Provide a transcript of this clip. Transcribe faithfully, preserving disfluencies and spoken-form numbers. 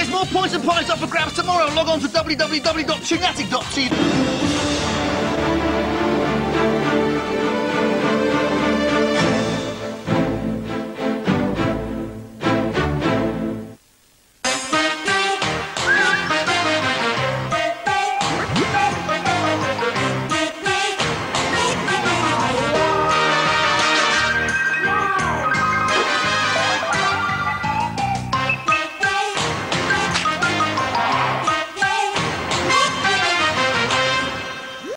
There's more points and prizes up for grabs tomorrow. Log on to w w w dot tuneatic dot t v.